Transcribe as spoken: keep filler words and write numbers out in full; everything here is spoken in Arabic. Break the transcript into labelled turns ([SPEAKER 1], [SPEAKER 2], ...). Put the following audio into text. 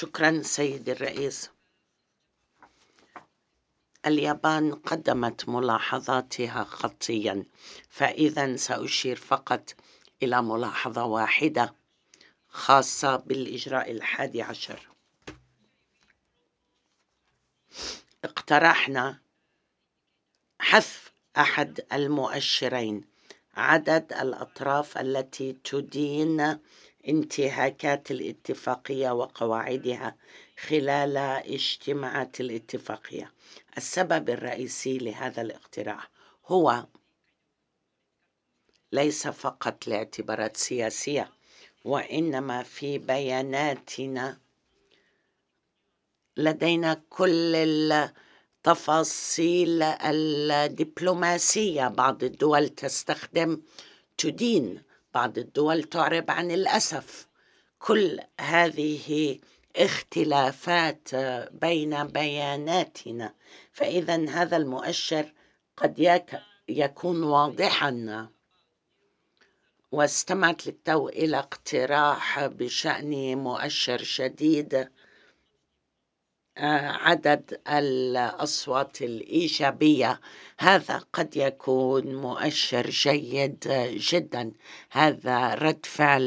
[SPEAKER 1] شكرا سيدي الرئيس. اليابان قدمت ملاحظاتها خطيا، فإذا سأشير فقط إلى ملاحظة واحدة خاصة بالإجراء الحادي عشر. اقترحنا حذف أحد المؤشرين، عدد الأطراف التي تدين انتهاكات الاتفاقية وقواعدها خلال اجتماعات الاتفاقية. السبب الرئيسي لهذا الاقتراح هو ليس فقط لاعتبارات سياسية، وإنما في بياناتنا لدينا كل التفاصيل الدبلوماسية. بعض الدول تستخدم تدين، بعض الدول تعرب عن الأسف. كل هذه اختلافات بين بياناتنا، فإذا هذا المؤشر قد يكون واضحا. واستمعت للتو إلى اقتراح بشأن مؤشر شديد عدد الأصوات الإيجابية. هذا قد يكون مؤشر جيد جدا، هذا رد فعل